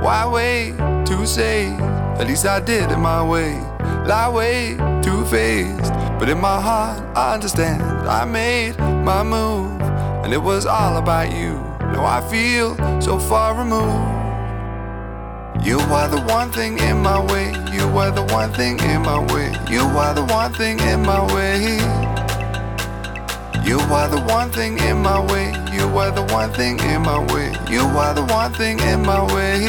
Why wait to say? At least I did it my way. Lie way too faced, but in my heart I understand. I made my move, and it was all about you. Now I feel so far removed. You are the one thing in my way. You are the one thing in my way. You are the one thing in my way. You are the one thing in my way. You are the one thing in my way. You are the one thing in my way.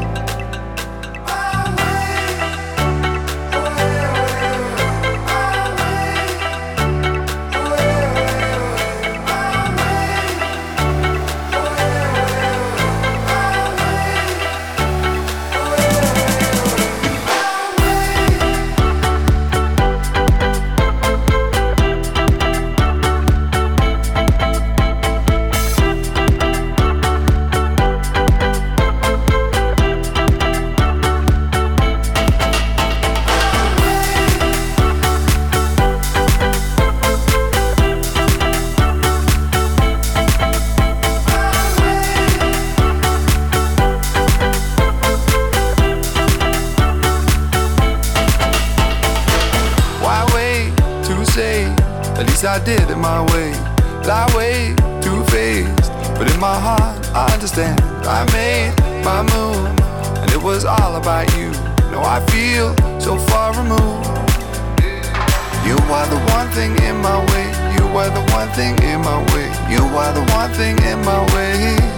At least I did it my way. Lie way too faced, but in my heart I understand. I made my move, and it was all about you. Now I feel so far removed. You are the one thing in my way. You are the one thing in my way. You are the one thing in my way.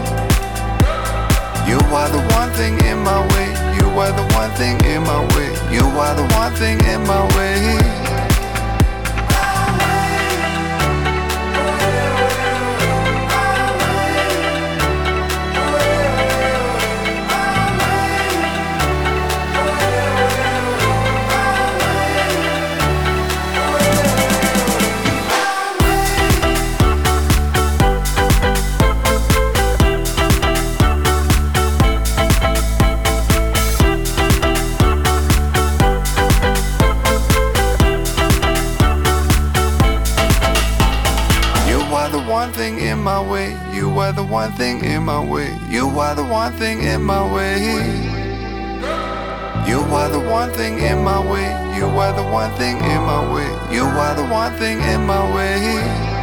You are the one thing in my way. You are the one thing in my way. You are the one thing in my way. One thing in my way. You are the one thing in my way. You are the one thing in my way. You are the one thing in my way. You are the one thing in my way. You are the one thing in my way.